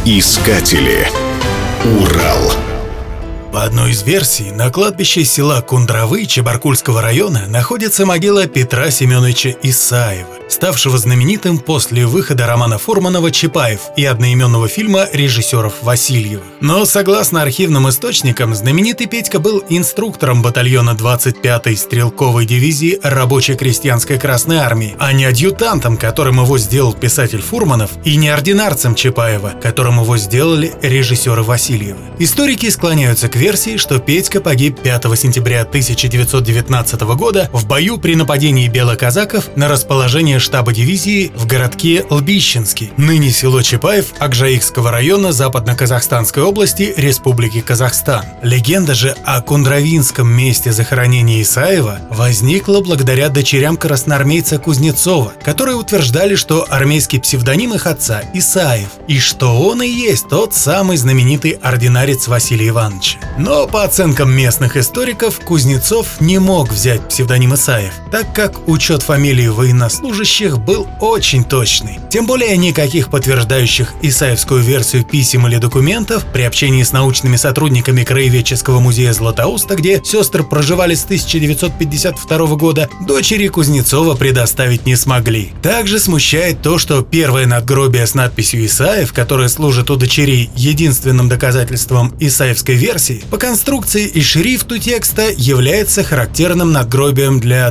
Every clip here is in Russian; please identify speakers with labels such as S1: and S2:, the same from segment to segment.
S1: Искатели. Урал.
S2: По одной из версий, на кладбище села Кундравы Чебаркульского района находится могила Петра Семеновича Исаева, ставшего знаменитым после выхода романа Фурманова «Чапаев» и одноименного фильма режиссеров Васильева. Но, согласно архивным источникам, знаменитый Петька был инструктором батальона 25-й стрелковой дивизии рабоче-крестьянской Красной Армии, а не адъютантом, которым его сделал писатель Фурманов, и не ординарцем Чапаева, которым его сделали режиссеры Васильева. Историки склоняются к версии, что Петька погиб 5 сентября 1919 года в бою при нападении белоказаков на расположение штаба дивизии в городке Лбищенский, ныне село Чапаев Акжаикского района Западно-Казахстанской области Республики Казахстан. Легенда же о Кундравинском месте захоронения Исаева возникла благодаря дочерям красноармейца Кузнецова, которые утверждали, что армейский псевдоним их отца Исаев, и что он и есть тот самый знаменитый ординарец Василия Ивановича. Но по оценкам местных историков, Кузнецов не мог взять псевдоним Исаев, так как учет фамилии военнослужащих был очень точный. Тем более никаких подтверждающих исаевскую версию писем или документов при общении с научными сотрудниками Краеведческого музея Златоуста, где сестры проживали с 1952 года, дочери Кузнецова предоставить не смогли. Также смущает то, что первое надгробие с надписью «Исаев», которое служит у дочерей единственным доказательством исаевской версии, по конструкции и шрифту текста является характерным надгробием для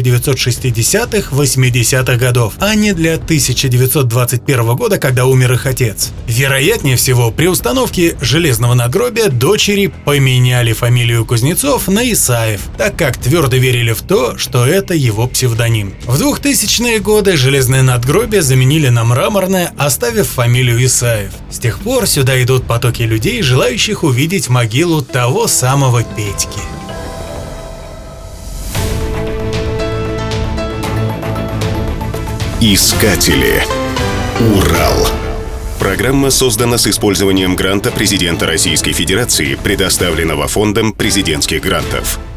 S2: 1960-80-х годов, а не для 1921 года, когда умер их отец. Вероятнее всего, при установке железного надгробия дочери поменяли фамилию Кузнецов на Исаев, так как твердо верили в то, что это его псевдоним. В 2000-е годы железное надгробие заменили на мраморное, оставив фамилию Исаев. С тех пор сюда идут потоки людей, желающих увидеть могилу того самого Петьки.
S1: Искатели. Урал. Программа создана с использованием гранта президента Российской Федерации, предоставленного Фондом президентских грантов.